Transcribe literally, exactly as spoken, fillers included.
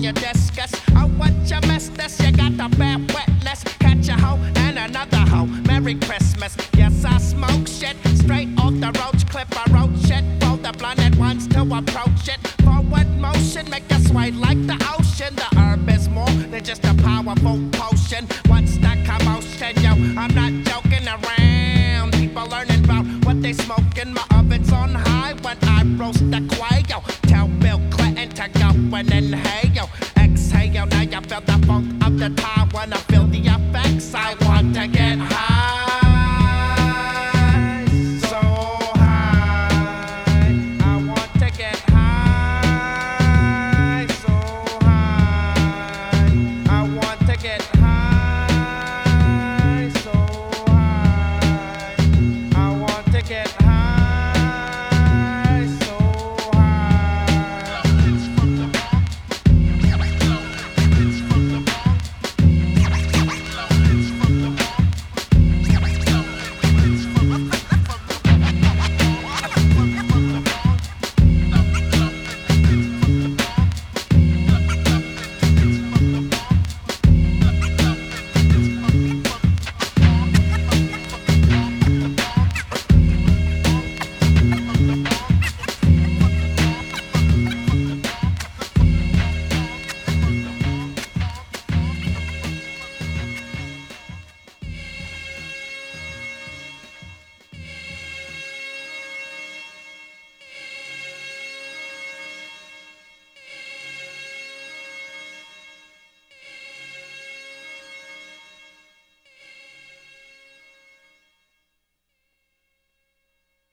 you discuss. Oh, what you missed this, you got the bad witness. Catch a hoe and another hoe. Merry Christmas. Yes, I smoke shit straight off the roach clip. I wrote shit for the blinded ones to approach it. Forward motion, make you sway like the ocean. The herb is more than just a powerful potion. What's that commotion, yo? I'm not joking around. People learning about what they smoking. My oven's on high when I roast the quail. Tell Bill Clinton to go and inhale.